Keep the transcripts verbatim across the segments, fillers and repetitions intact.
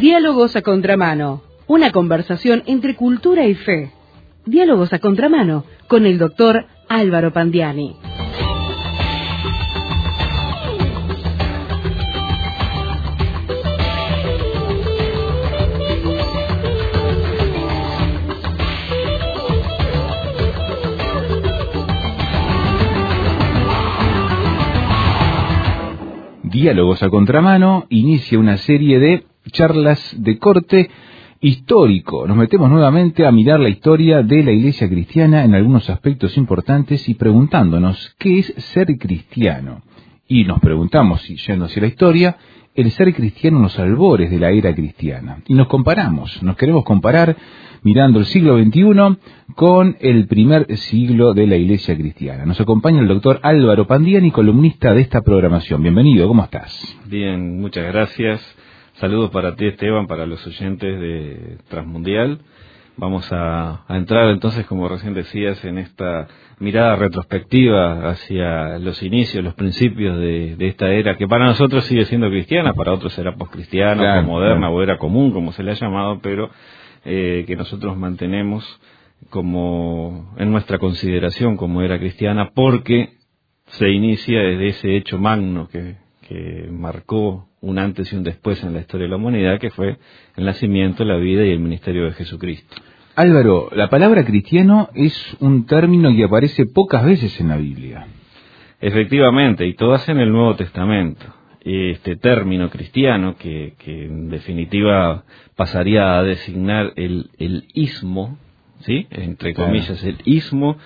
Diálogos a contramano, una conversación entre cultura y fe. Diálogos a contramano con el doctor Álvaro Pandiani. Diálogos a contramano inicia una serie de charlas de corte histórico. Nos metemos nuevamente a mirar la historia de la Iglesia cristiana en algunos aspectos importantes y preguntándonos qué es ser cristiano. Y nos preguntamos, si yendo hacia la historia, el ser cristiano en los albores de la era cristiana. Y nos comparamos, nos queremos comparar mirando el siglo veintiuno con el primer siglo de la Iglesia cristiana. Nos acompaña el doctor Álvaro Pandiani, columnista de esta programación. Bienvenido, ¿cómo estás? Bien, muchas gracias. Saludos para ti, Esteban, para los oyentes de Transmundial. Vamos a, a entrar entonces, como recién decías, en esta mirada retrospectiva hacia los inicios, los principios de, de esta era, que para nosotros sigue siendo cristiana, para otros será poscristiana, claro, o moderna, claro, o era común, como se le ha llamado, pero eh, que nosotros mantenemos como en nuestra consideración como era cristiana, porque se inicia desde ese hecho magno que, que marcó un antes y un después en la historia de la humanidad, que fue el nacimiento, la vida y el ministerio de Jesucristo. Álvaro, la palabra cristiano es un término que aparece pocas veces en la Biblia. Efectivamente, y todas en el Nuevo Testamento. Este término cristiano, que, que en definitiva pasaría a designar el, el ismo, ¿sí? Entre comillas, claro, el ismo,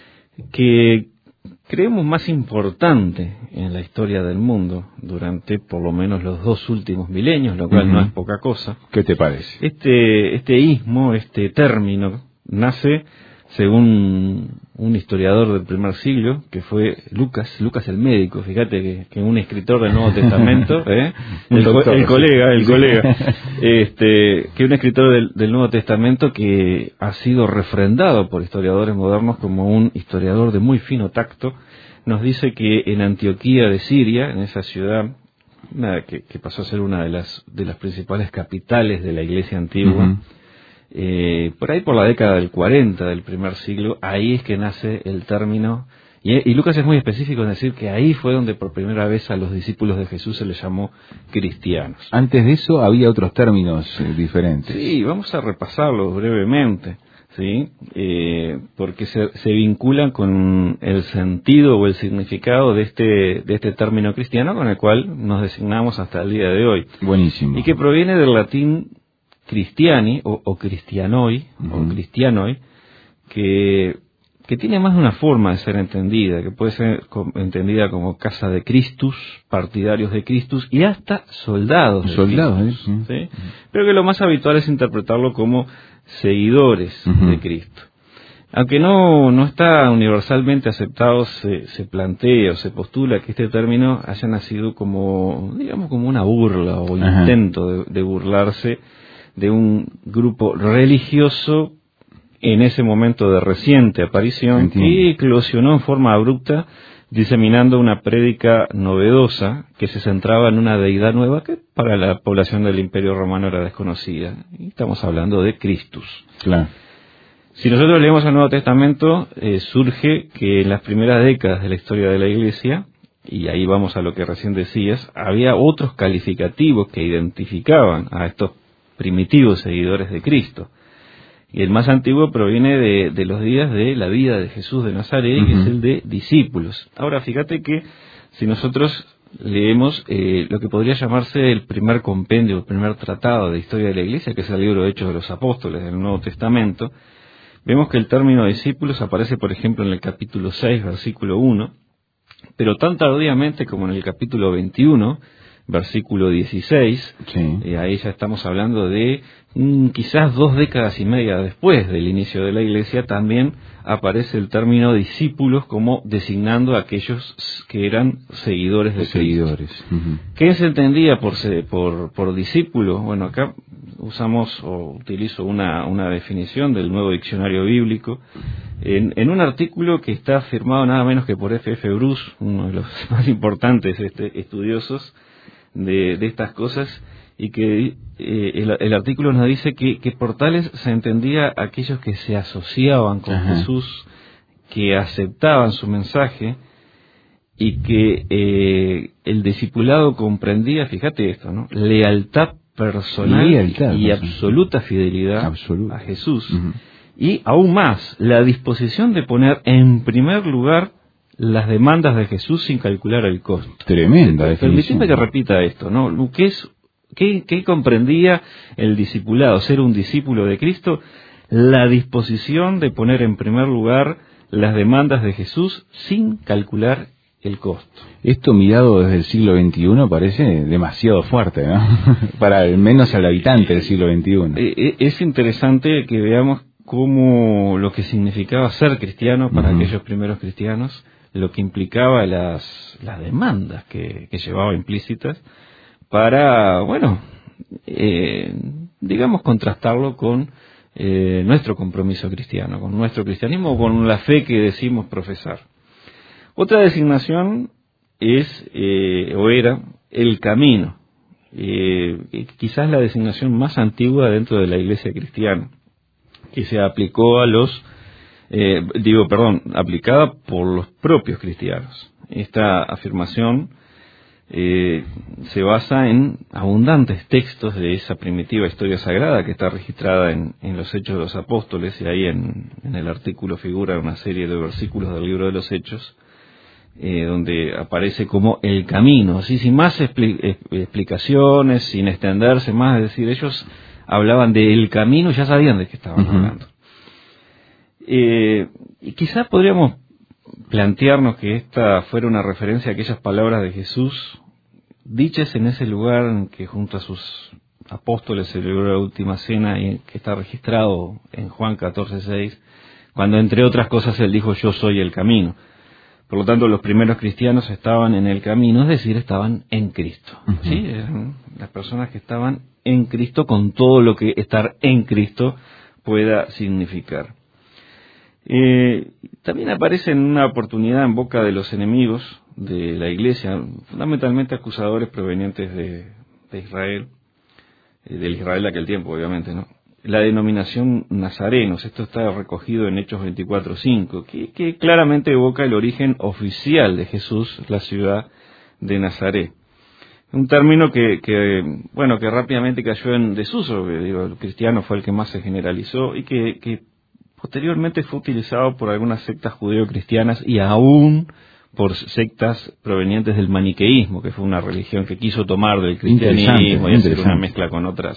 que creemos más importante en la historia del mundo durante por lo menos los dos últimos milenios, lo cual uh-huh. no es poca cosa. ¿Qué te parece? Este, este ismo, este término, nace según un historiador del primer siglo, que fue Lucas, Lucas el médico, fíjate que, que un escritor del Nuevo Testamento, ¿eh? el, doctor, el colega, el sí. colega, este, que un escritor del, del Nuevo Testamento que ha sido refrendado por historiadores modernos como un historiador de muy fino tacto, nos dice que en Antioquía de Siria, en esa ciudad una, que, que pasó a ser una de las, de las principales capitales de la Iglesia antigua, uh-huh. Eh, por ahí por la década del cuarenta del primer siglo, ahí es que nace el término, y, y Lucas es muy específico en decir que ahí fue donde por primera vez a los discípulos de Jesús se les llamó cristianos. Antes de eso había otros términos eh, diferentes. Sí, vamos a repasarlos brevemente, ¿sí? Eh, porque se, se vinculan con el sentido o el significado de este, de este término cristiano con el cual nos designamos hasta el día de hoy. Buenísimo. Y que proviene del latín cristiani o, o cristianoi, uh-huh. o cristianoi, que, que tiene más de una forma de ser entendida, que puede ser com, entendida como casa de Christus, partidarios de Christus y hasta soldados de soldados, Christus, ¿eh? ¿sí? Uh-huh. Pero que lo más habitual es interpretarlo como seguidores uh-huh. de Cristo. Aunque no, no está universalmente aceptado, se, se plantea o se postula que este término haya nacido como, digamos, como una burla o uh-huh. intento de, de burlarse de un grupo religioso en ese momento de reciente aparición. Entiendo. Que eclosionó en forma abrupta, diseminando una prédica novedosa que se centraba en una deidad nueva que para la población del Imperio Romano era desconocida. Y estamos hablando de Christus. Claro. Si nosotros leemos el Nuevo Testamento, eh, surge que en las primeras décadas de la historia de la Iglesia, y ahí vamos a lo que recién decías, había otros calificativos que identificaban a estos primitivos seguidores de Cristo. Y el más antiguo proviene de, de los días de la vida de Jesús de Nazaret, uh-huh. que es el de discípulos. Ahora, fíjate que si nosotros leemos eh, lo que podría llamarse el primer compendio, el primer tratado de historia de la Iglesia, que es el libro de Hechos de los Apóstoles del Nuevo Testamento, vemos que el término discípulos aparece, por ejemplo, en el capítulo seis, versículo uno, pero tan tardíamente como en el capítulo veintiuno, versículo dieciséis, sí. eh, ahí ya estamos hablando de mm, quizás dos décadas y media después del inicio de la Iglesia, también aparece el término discípulos como designando a aquellos que eran seguidores de seguidores. Cristo. Uh-huh. ¿Qué se entendía por, por, por discípulos? Bueno, acá usamos o utilizo una, una definición del Nuevo Diccionario Bíblico en, en un artículo que está firmado nada menos que por F F Bruce, uno de los más importantes este, estudiosos de, de estas cosas, y que eh, el, el artículo nos dice que, que por tales se entendía aquellos que se asociaban con Ajá. Jesús, que aceptaban su mensaje, y que eh, el discipulado comprendía, fíjate esto, ¿no? Lealtad personal Lealtad, y personal. absoluta fidelidad Absoluta. a Jesús. Uh-huh. Y aún más, la disposición de poner en primer lugar las demandas de Jesús sin calcular el costo. Tremenda definición. Permíteme que repita esto, ¿no? ¿Qué, es, qué, ¿Qué comprendía el discipulado? Ser un discípulo de Cristo, la disposición de poner en primer lugar las demandas de Jesús sin calcular el costo. Esto mirado desde el siglo veintiuno parece demasiado fuerte, ¿no? Para al menos al habitante del siglo veintiuno. Es interesante que veamos cómo lo que significaba ser cristiano para uh-huh. aquellos primeros cristianos, lo que implicaba las, las demandas que, que llevaba implícitas para, bueno, eh, digamos contrastarlo con eh, nuestro compromiso cristiano, con nuestro cristianismo, con la fe que decimos profesar. Otra designación es, eh, o era, el camino, eh, quizás la designación más antigua dentro de la Iglesia cristiana, que se aplicó a los, eh, digo, perdón, aplicada por los propios cristianos. Esta afirmación eh, se basa en abundantes textos de esa primitiva historia sagrada que está registrada en, en los Hechos de los Apóstoles, y ahí en, en el artículo figura una serie de versículos del libro de los Hechos, Eh, donde aparece como el camino, así sin más expli- explicaciones, sin extenderse más, es decir, ellos hablaban del camino y ya sabían de qué estaban uh-huh. hablando. Eh, y quizás podríamos plantearnos que esta fuera una referencia a aquellas palabras de Jesús dichas en ese lugar en que junto a sus apóstoles celebró la última cena, y que está registrado en Juan catorce seis, cuando entre otras cosas él dijo: yo soy el camino. Por lo tanto, los primeros cristianos estaban en el camino, es decir, estaban en Cristo. Uh-huh. ¿Sí? Eran las personas que estaban en Cristo, con todo lo que estar en Cristo pueda significar. Eh, también aparece en una oportunidad en boca de los enemigos de la Iglesia, fundamentalmente acusadores provenientes de, de Israel, eh, del Israel de aquel tiempo, obviamente, ¿no? La denominación nazarenos. Esto está recogido en Hechos veinticuatro cinco, que, que claramente evoca el origen oficial de Jesús, la ciudad de Nazaret. Un término que, que bueno, que rápidamente cayó en desuso, que, digo, el cristiano fue el que más se generalizó, y que, que posteriormente fue utilizado por algunas sectas judeo-cristianas y aún por sectas provenientes del maniqueísmo, que fue una religión que quiso tomar del cristianismo y hacer una mezcla con otras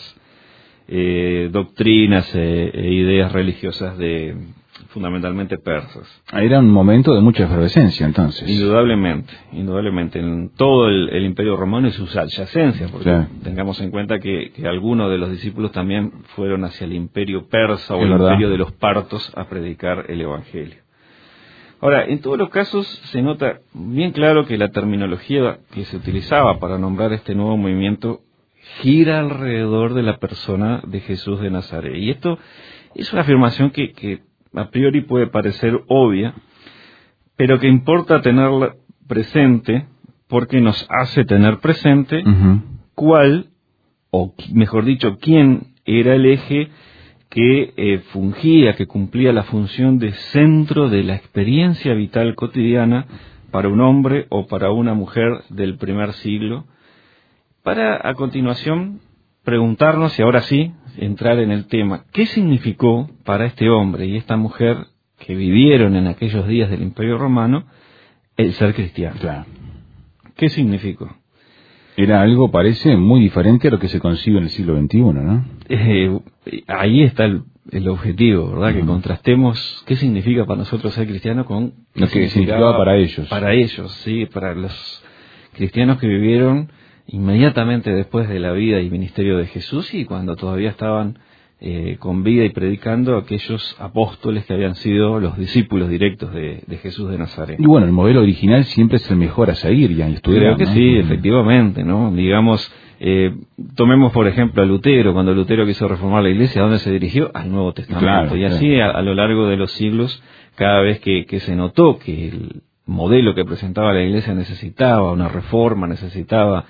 Eh, doctrinas e, e ideas religiosas de fundamentalmente persas. Era un momento de mucha efervescencia, entonces. Indudablemente, indudablemente en todo el, el Imperio Romano y sus adyacencias, porque claro. tengamos en cuenta que, que algunos de los discípulos también fueron hacia el Imperio persa o es el verdad. Imperio de los partos a predicar el Evangelio. Ahora, en todos los casos se nota bien claro que la terminología que se utilizaba para nombrar este nuevo movimiento gira alrededor de la persona de Jesús de Nazaret. Y esto es una afirmación que, que a priori puede parecer obvia, pero que importa tenerla presente porque nos hace tener presente uh-huh. cuál, o mejor dicho, quién era el eje que eh, fungía, que cumplía la función de centro de la experiencia vital cotidiana para un hombre o para una mujer del primer siglo, para a continuación preguntarnos, y ahora sí, entrar en el tema, ¿qué significó para este hombre y esta mujer que vivieron en aquellos días del Imperio Romano el ser cristiano? Claro. ¿Qué significó? Era algo, parece, muy diferente a lo que se concibe en el siglo veintiuno, ¿no? Eh, ahí está el, el objetivo, ¿verdad? Uh-huh. Que contrastemos qué significa para nosotros ser cristiano con lo que significaba para ellos. Para ellos, sí, para los cristianos que vivieron inmediatamente después de la vida y ministerio de Jesús, y cuando todavía estaban eh, con vida y predicando aquellos apóstoles que habían sido los discípulos directos de, de Jesús de Nazaret. Y bueno, el modelo original siempre es el mejor a seguir y a estudiar. Creo que ¿no? sí, efectivamente, ¿no? Digamos, eh, tomemos por ejemplo a Lutero. Cuando Lutero quiso reformar la Iglesia, ¿a dónde se dirigió? Al Nuevo Testamento. Claro, y así claro. a, a lo largo de los siglos, cada vez que, que se notó que el modelo que presentaba la Iglesia necesitaba una reforma, necesitaba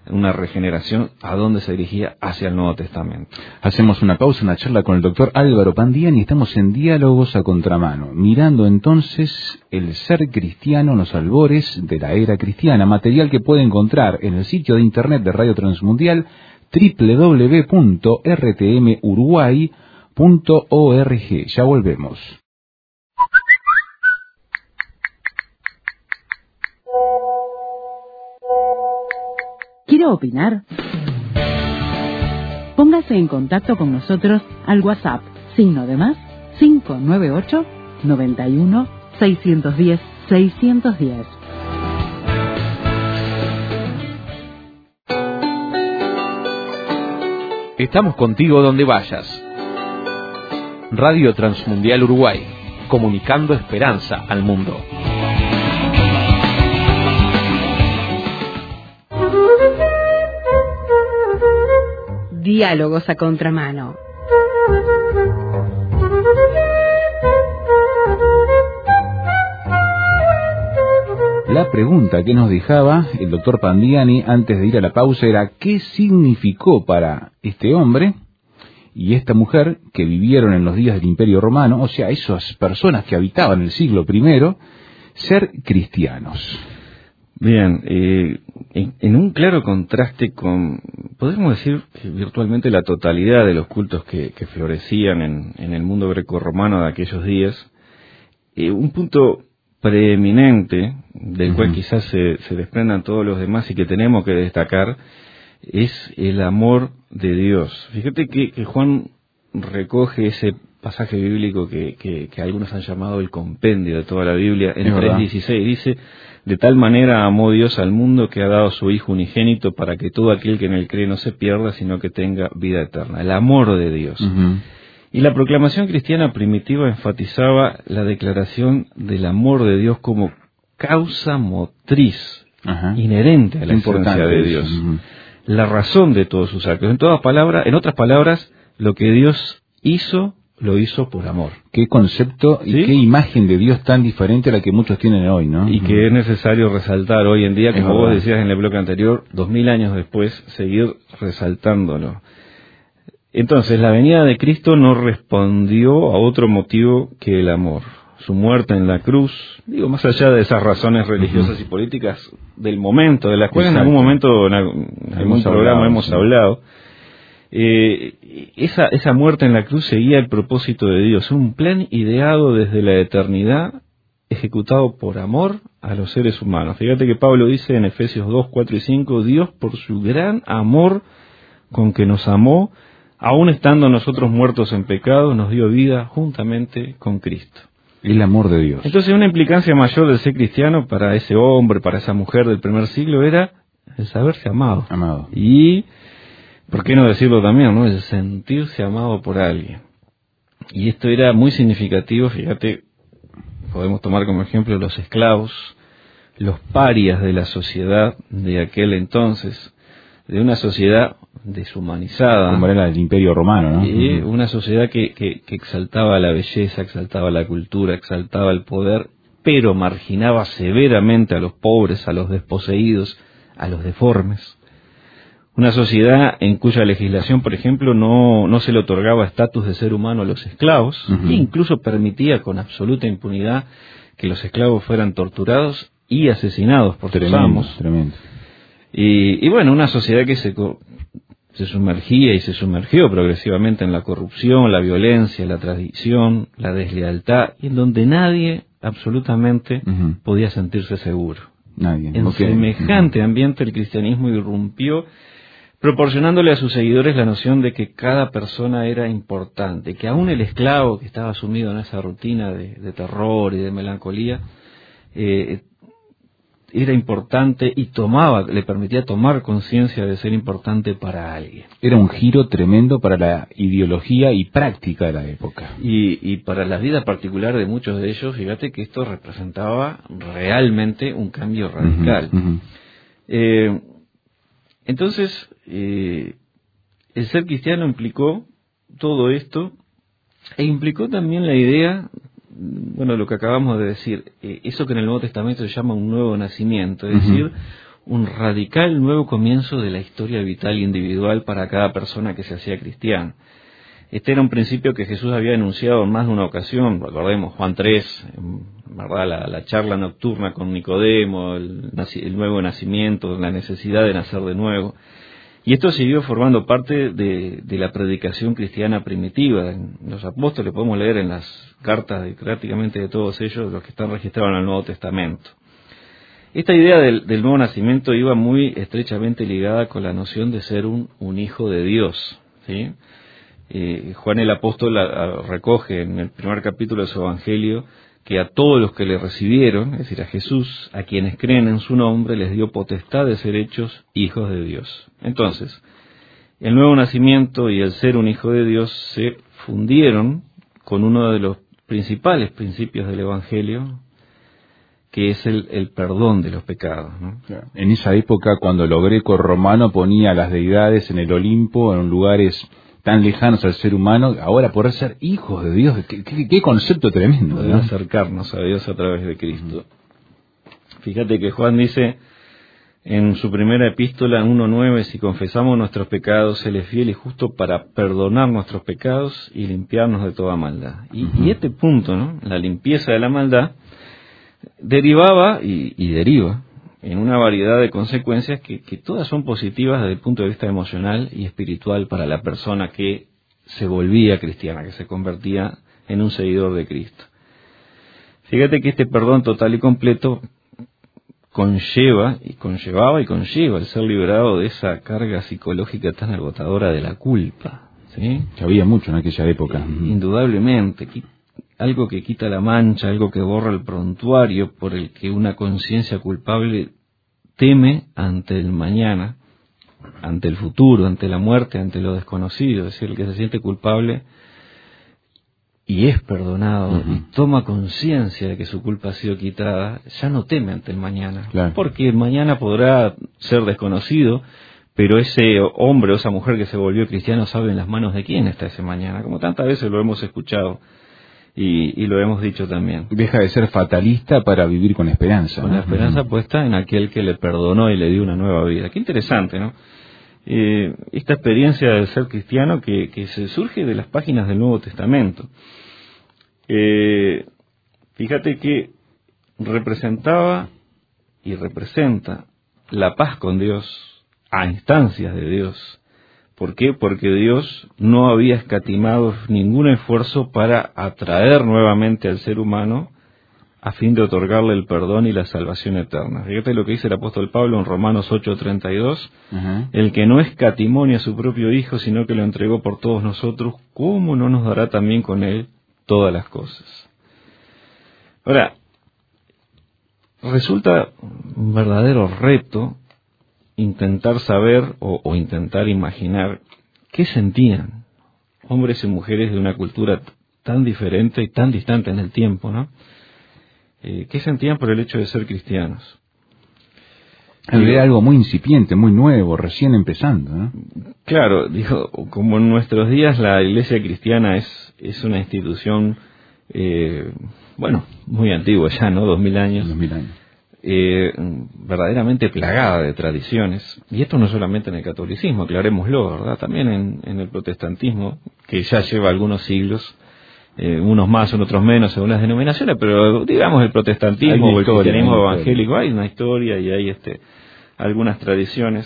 una regeneración a dónde se dirigía hacia el Nuevo Testamento. Hacemos una pausa, una charla con el doctor Álvaro Pandiani, y estamos en Diálogos a Contramano, mirando entonces el ser cristiano en los albores de la era cristiana, material que puede encontrar en el sitio de internet de Radio Transmundial doble u doble u doble u punto r t m uruguay punto org. Ya volvemos. ¿Quiere opinar? Póngase en contacto con nosotros al WhatsApp, signo de más, cinco nueve ocho, noventa y uno, seiscientos diez, seiscientos diez. Estamos contigo donde vayas. Radio Transmundial Uruguay, comunicando esperanza al mundo. Diálogos a Contramano. La pregunta que nos dejaba el doctor Pandiani antes de ir a la pausa era ¿qué significó para este hombre y esta mujer que vivieron en los días del Imperio Romano, o sea, esas personas que habitaban el siglo primero, ser cristianos? Bien, eh, en, en un claro contraste con, podemos decir, eh, virtualmente la totalidad de los cultos que, que florecían en, en el mundo grecorromano de aquellos días, eh, un punto preeminente, del uh-huh. cual quizás se, se desprendan todos los demás y que tenemos que destacar, es el amor de Dios. Fíjate que, que Juan recoge ese pasaje bíblico que, que, que algunos han llamado el compendio de toda la Biblia, en tres dieciséis, dice: de tal manera amó Dios al mundo que ha dado a su Hijo unigénito para que todo aquel que en él cree no se pierda, sino que tenga vida eterna. El amor de Dios. Uh-huh. Y la proclamación cristiana primitiva enfatizaba la declaración del amor de Dios como causa motriz, uh-huh. inherente a la esencia de Dios. Uh-huh. La razón de todos sus actos. En todas palabras, en otras palabras, lo que Dios hizo, lo hizo por amor. Qué concepto y ¿sí? qué imagen de Dios tan diferente a la que muchos tienen hoy, ¿no? Y que es necesario resaltar hoy en día, como es vos verdad. decías en el bloque anterior, dos mil años después, seguir resaltándolo. Entonces, la venida de Cristo no respondió a otro motivo que el amor. Su muerte en la cruz, digo, más allá de esas razones religiosas uh-huh. y políticas del momento, de las cuales Exacto. en algún momento, en algún, en algún programa hablado, hemos sí. hablado, eh, esa, esa muerte en la cruz seguía el propósito de Dios, un plan ideado desde la eternidad, ejecutado por amor a los seres humanos. Fíjate que Pablo dice en Efesios dos, cuatro y cinco, Dios por su gran amor con que nos amó, aun estando nosotros muertos en pecado, nos dio vida juntamente con Cristo. El amor de Dios. Entonces, una implicancia mayor del ser cristiano para ese hombre, para esa mujer del primer siglo, era el saberse amado. Amado. Y, ¿por qué no decirlo también, no? El sentirse amado por alguien. Y esto era muy significativo, fíjate, podemos tomar como ejemplo los esclavos, los parias de la sociedad de aquel entonces, de una sociedad deshumanizada. Como era el Imperio Romano, ¿no? Y una sociedad que, que, que exaltaba la belleza, exaltaba la cultura, exaltaba el poder, pero marginaba severamente a los pobres, a los desposeídos, a los deformes. Una sociedad en cuya legislación, por ejemplo, no, no se le otorgaba estatus de ser humano a los esclavos, uh-huh. e incluso permitía con absoluta impunidad que los esclavos fueran torturados y asesinados por sus amos. Tremendo. Y, y bueno, una sociedad que se, se sumergía y se sumergió progresivamente en la corrupción, la violencia, la tradición, la deslealtad, y en donde nadie absolutamente uh-huh. podía sentirse seguro. Nadie. En okay. semejante uh-huh. ambiente el cristianismo irrumpió, proporcionándole a sus seguidores la noción de que cada persona era importante, que aún el esclavo que estaba sumido en esa rutina de, de terror y de melancolía, eh, era importante y tomaba, le permitía tomar conciencia de ser importante para alguien. Era un giro tremendo para la ideología y práctica de la época. Y, y para la vida particular de muchos de ellos, fíjate que esto representaba realmente un cambio radical. Uh-huh, uh-huh. Eh, entonces, eh, el ser cristiano implicó todo esto e implicó también la idea, bueno, lo que acabamos de decir, eh, eso que en el Nuevo Testamento se llama un nuevo nacimiento, es uh-huh. decir, un radical nuevo comienzo de la historia vital individual para cada persona que se hacía cristiana. Este era un principio que Jesús había enunciado en más de una ocasión. Recordemos Juan tres, ¿verdad? La, la charla nocturna con Nicodemo, el, el nuevo nacimiento, la necesidad de nacer de nuevo. Y esto siguió formando parte de, de la predicación cristiana primitiva. En los apóstoles podemos leer en las cartas de prácticamente de todos ellos, los que están registrados en el Nuevo Testamento. Esta idea del, del nuevo nacimiento iba muy estrechamente ligada con la noción de ser un, un hijo de Dios, ¿sí? Eh, Juan el apóstol a, a, recoge en el primer capítulo de su Evangelio que a todos los que le recibieron, es decir, a Jesús, a quienes creen en su nombre, les dio potestad de ser hechos hijos de Dios. Entonces, el nuevo nacimiento y el ser un hijo de Dios se fundieron con uno de los principales principios del Evangelio, que es el, el perdón de los pecados, ¿no? En esa época, cuando lo greco-romano ponía a las deidades en el Olimpo, en lugares tan lejanos al ser humano, ahora poder ser hijos de Dios, qué, qué, qué concepto tremendo, poder, ¿no?, acercarnos a Dios a través de Cristo. Uh-huh. Fíjate que Juan dice en su primera epístola uno nueve, si confesamos nuestros pecados, Él es fiel y justo para perdonar nuestros pecados y limpiarnos de toda maldad. Y, uh-huh. y este punto, ¿no?, la limpieza de la maldad, derivaba y, y deriva en una variedad de consecuencias que, que todas son positivas desde el punto de vista emocional y espiritual para la persona que se volvía cristiana, que se convertía en un seguidor de Cristo. Fíjate que este perdón total y completo conlleva, y conllevaba y conlleva el ser liberado de esa carga psicológica tan agotadora de la culpa, ¿sí? Que había mucho en aquella época. Indudablemente, algo que quita la mancha, algo que borra el prontuario por el que una conciencia culpable teme ante el mañana, ante el futuro, ante la muerte, ante lo desconocido. Es decir, el que se siente culpable y es perdonado, uh-huh. y toma conciencia de que su culpa ha sido quitada, ya no teme ante el mañana. Claro. Porque el mañana podrá ser desconocido, pero ese hombre o esa mujer que se volvió cristiano sabe en las manos de quién está ese mañana, como tantas veces lo hemos escuchado. Y, y lo hemos dicho también. Deja de ser fatalista para vivir con esperanza. Con ¿no? la esperanza uh-huh. puesta en aquel que le perdonó y le dio una nueva vida. Qué interesante, ¿no? Eh, esta experiencia de ser cristiano que, que se surge de las páginas del Nuevo Testamento. Eh, fíjate que representaba y representa la paz con Dios a instancias de Dios. ¿Por qué? Porque Dios no había escatimado ningún esfuerzo para atraer nuevamente al ser humano a fin de otorgarle el perdón y la salvación eterna. Fíjate lo que dice el apóstol Pablo en Romanos ocho treinta y dos, uh-huh. el que no escatimó ni a su propio Hijo, sino que lo entregó por todos nosotros, ¿cómo no nos dará también con Él todas las cosas? Ahora, resulta un verdadero reto intentar saber o, o intentar imaginar qué sentían hombres y mujeres de una cultura t- tan diferente y tan distante en el tiempo, ¿no? Eh, ¿Qué sentían por el hecho de ser cristianos? Era algo muy incipiente, muy nuevo, recién empezando, ¿no? Claro, dijo, como en nuestros días la Iglesia cristiana es, es una institución, eh, bueno, muy antigua ya, ¿no? Dos mil años. Dos mil años. Eh, verdaderamente plagada de tradiciones, y esto no solamente en el catolicismo, aclarémoslo, ¿verdad? También en, en el protestantismo, que ya lleva algunos siglos, eh, unos más, otros menos, según las denominaciones, pero digamos el protestantismo o el cristianismo evangélico, hay una historia y hay este algunas tradiciones,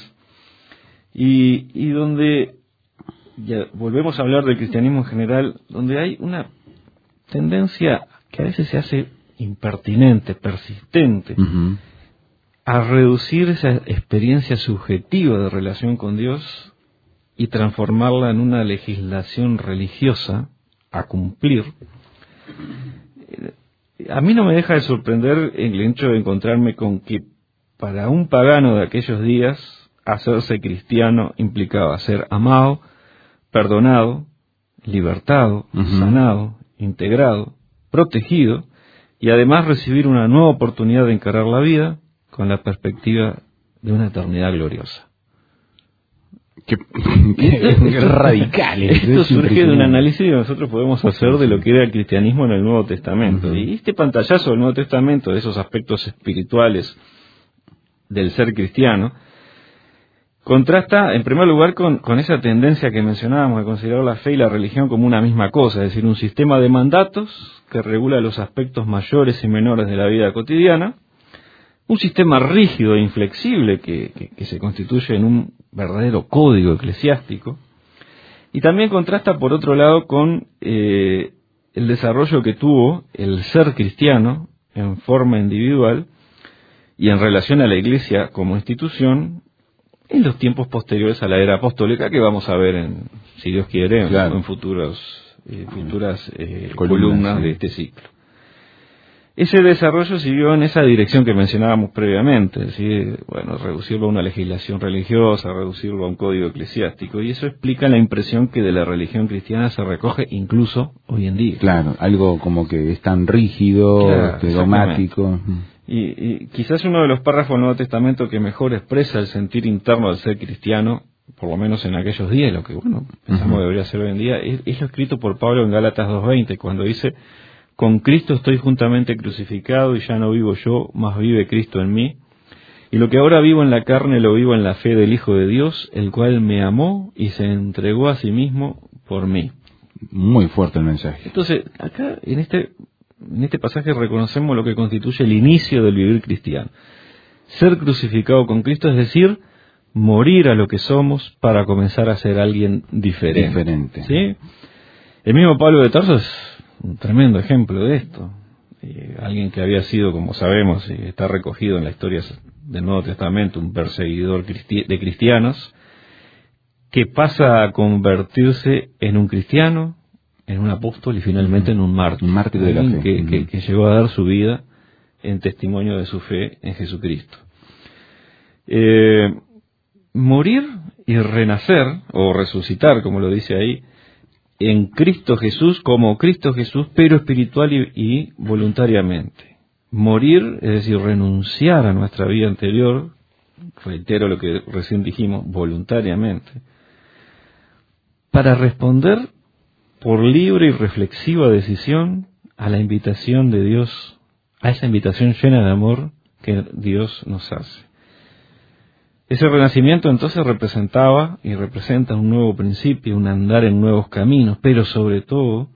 y, y donde, ya volvemos a hablar del cristianismo en general, donde hay una tendencia que a veces se hace impertinente, persistente, uh-huh. a reducir esa experiencia subjetiva de relación con Dios y transformarla en una legislación religiosa a cumplir. A mí no me deja de sorprender el hecho de encontrarme con que para un pagano de aquellos días hacerse cristiano implicaba ser amado, perdonado, libertado, uh-huh. sanado, integrado, protegido, y además recibir una nueva oportunidad de encarar la vida con la perspectiva de una eternidad gloriosa. Qué, qué, qué radical. Esto surge de un análisis que nosotros podemos hacer de lo que era el cristianismo en el Nuevo Testamento. Uh-huh. Y este pantallazo del Nuevo Testamento, de esos aspectos espirituales del ser cristiano, contrasta en primer lugar con, con esa tendencia que mencionábamos de considerar la fe y la religión como una misma cosa, es decir, un sistema de mandatos que regula los aspectos mayores y menores de la vida cotidiana, un sistema rígido e inflexible que, que, que se constituye en un verdadero código eclesiástico, y también contrasta por otro lado con eh, el desarrollo que tuvo el ser cristiano en forma individual y en relación a la Iglesia como institución en los tiempos posteriores a la era apostólica, que vamos a ver, en, si Dios quiere, claro, en, en futuros, eh, futuras eh, columnas, columnas sí. de este ciclo. Ese desarrollo siguió en esa dirección que mencionábamos previamente, es decir, bueno, reducirlo a una legislación religiosa, reducirlo a un código eclesiástico, y eso explica la impresión que de la religión cristiana se recoge incluso hoy en día. Claro, algo como que es tan rígido, claro, dogmático. Y, y quizás uno de los párrafos del Nuevo Testamento que mejor expresa el sentir interno del ser cristiano, por lo menos en aquellos días, lo que bueno pensamos uh-huh. debería ser hoy en día, es, es lo escrito por Pablo en Gálatas dos veinte, cuando dice: con Cristo estoy juntamente crucificado y ya no vivo yo, mas vive Cristo en mí. Y lo que ahora vivo en la carne lo vivo en la fe del Hijo de Dios, el cual me amó y se entregó a sí mismo por mí. Muy fuerte el mensaje. Entonces, acá en este en este pasaje reconocemos lo que constituye el inicio del vivir cristiano. Ser crucificado con Cristo, es decir, morir a lo que somos para comenzar a ser alguien diferente. Diferente. ¿Sí? El mismo Pablo de Tarso es un tremendo ejemplo de esto. Eh, alguien que había sido, como sabemos, y está recogido en la historia del Nuevo Testamento, un perseguidor cristi- de cristianos, que pasa a convertirse en un cristiano, en un apóstol y finalmente en un mártir. Un mártir de la fe. Que, uh-huh. que, que llegó a dar su vida en testimonio de su fe en Jesucristo. Eh, morir y renacer, o resucitar, como lo dice ahí, en Cristo Jesús, como Cristo Jesús, pero espiritual y, y voluntariamente. Morir, es decir, renunciar a nuestra vida anterior, reitero lo que recién dijimos, voluntariamente, para responder por libre y reflexiva decisión a la invitación de Dios, a esa invitación llena de amor que Dios nos hace. Ese renacimiento entonces representaba y representa un nuevo principio, un andar en nuevos caminos, pero sobre todo,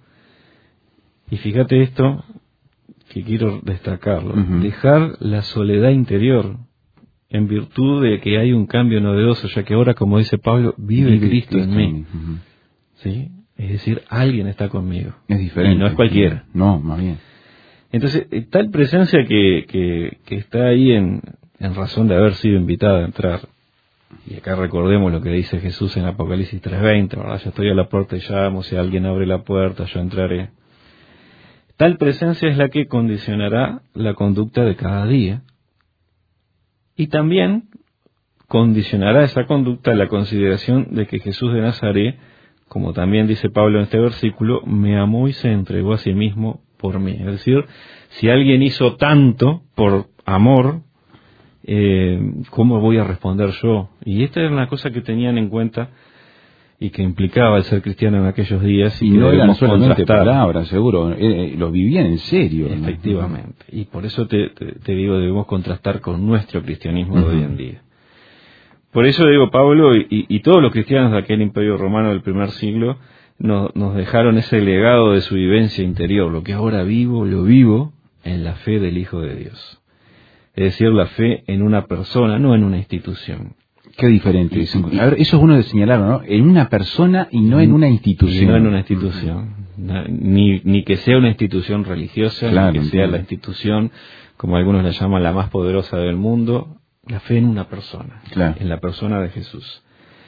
y fíjate esto que quiero destacarlo, uh-huh. dejar la soledad interior en virtud de que hay un cambio novedoso, ya que ahora, como dice Pablo, vive, vive Cristo, Cristo en mí. Uh-huh. ¿Sí? Es decir, alguien está conmigo. Es diferente. Y no es cualquiera. No, más bien. Entonces, tal presencia que, que, que está ahí en, en razón de haber sido invitada a entrar. Y acá recordemos lo que dice Jesús en Apocalipsis tres veinte, ¿verdad? Yo estoy a la puerta y llamo, si alguien abre la puerta, yo entraré. Tal presencia es la que condicionará la conducta de cada día. Y también condicionará esa conducta la consideración de que Jesús de Nazaret, como también dice Pablo en este versículo, me amó y se entregó a sí mismo por mí. Es decir, si alguien hizo tanto por amor, eh, ¿cómo voy a responder yo? Y esta era una cosa que tenían en cuenta y que implicaba el ser cristiano en aquellos días. Y, y no eran solamente palabras, seguro, eh, lo vivían en serio. Efectivamente. ¿No? Y por eso te, te, te digo, debemos contrastar con nuestro cristianismo uh-huh. de hoy en día. Por eso digo, Pablo y, y todos los cristianos de aquel imperio romano del primer siglo nos, nos dejaron ese legado de su vivencia interior. Lo que ahora vivo, lo vivo en la fe del Hijo de Dios. Es decir, la fe en una persona, no en una institución. Qué diferente. Y, a ver, eso es uno de señalar, ¿no? En una persona y no en una institución. Y no en una institución. Ni, ni que sea una institución religiosa, claro, ni que sea entiendo. La institución, como algunos la llaman, la más poderosa del mundo. La fe en una persona, claro. en la persona de Jesús.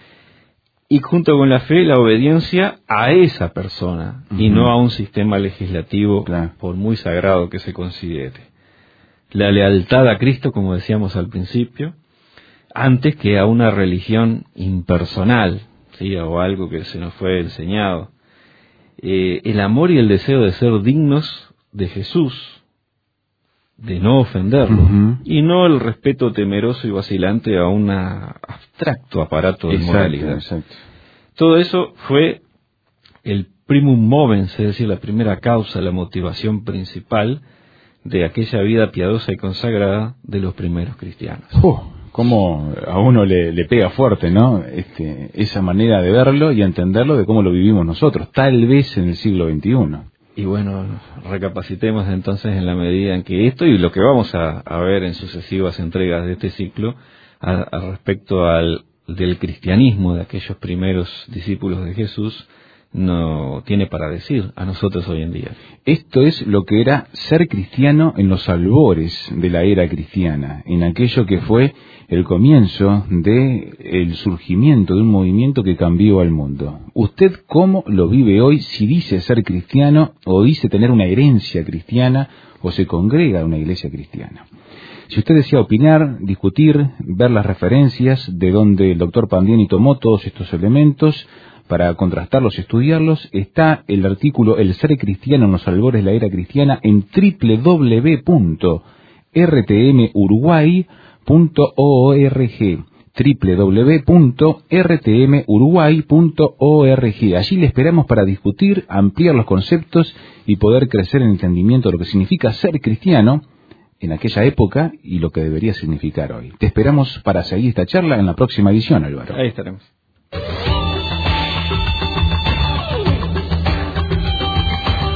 Y junto con la fe, la obediencia a esa persona, uh-huh. y no a un sistema legislativo, claro. por muy sagrado que se considere. La lealtad a Cristo, como decíamos al principio, antes que a una religión impersonal, ¿sí? o algo que se nos fue enseñado. Eh, el amor y el deseo de ser dignos de Jesús, de no ofenderlo, uh-huh. y no el respeto temeroso y vacilante a un abstracto aparato de exacto, moralidad. Exacto. Todo eso fue el primum movens, es decir, la primera causa, la motivación principal de aquella vida piadosa y consagrada de los primeros cristianos. Uh, cómo a uno le, le pega fuerte, ¿no? Este, esa manera de verlo y entenderlo de cómo lo vivimos nosotros, tal vez en el siglo veintiuno. Y bueno, recapacitemos entonces en la medida en que esto y lo que vamos a, a ver en sucesivas entregas de este ciclo a, a respecto al del cristianismo de aquellos primeros discípulos de Jesús no tiene para decir a nosotros hoy en día. Esto es lo que era ser cristiano en los albores de la era cristiana, en aquello que fue el comienzo de el surgimiento de un movimiento que cambió al mundo. ¿Usted cómo lo vive hoy? Si dice ser cristiano o dice tener una herencia cristiana o se congrega a una iglesia cristiana. Si usted desea opinar, discutir, ver las referencias de donde el doctor Pandiani tomó todos estos elementos para contrastarlos y estudiarlos, está el artículo El ser cristiano en los albores de la era cristiana en doble u doble u doble u punto r t m uruguay punto org, doble u doble u doble u punto r t m uruguay punto org. Allí le esperamos para discutir, ampliar los conceptos y poder crecer en entendimiento de lo que significa ser cristiano en aquella época y lo que debería significar hoy. Te esperamos para seguir esta charla en la próxima edición, Álvaro. Ahí estaremos.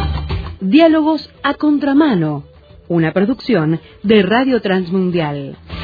Diálogos a Contramano, una producción de Radio Transmundial.